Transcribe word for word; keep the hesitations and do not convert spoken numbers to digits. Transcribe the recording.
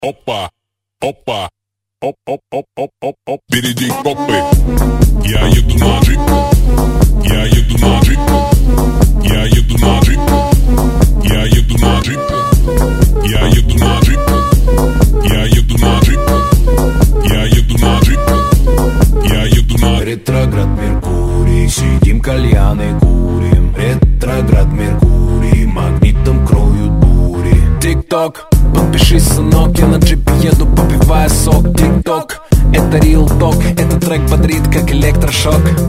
Опа, опа, оп, оп, оп, оп, оп, оп. Впереди копы. Я еду на джип. Я еду на джип. Я еду на джип. Я еду на джип. Я еду на джип. Я еду на джип. Я еду на джип. Я еду на ретроград Меркурий, сидим кальяны курим. Ретроград Меркурий, магнитом кроют бури. Тик-ток, подпишись, сынок, я на джипе еду, попивая сок. Тик-ток, это real talk, этот трек бодрит, как электрошок.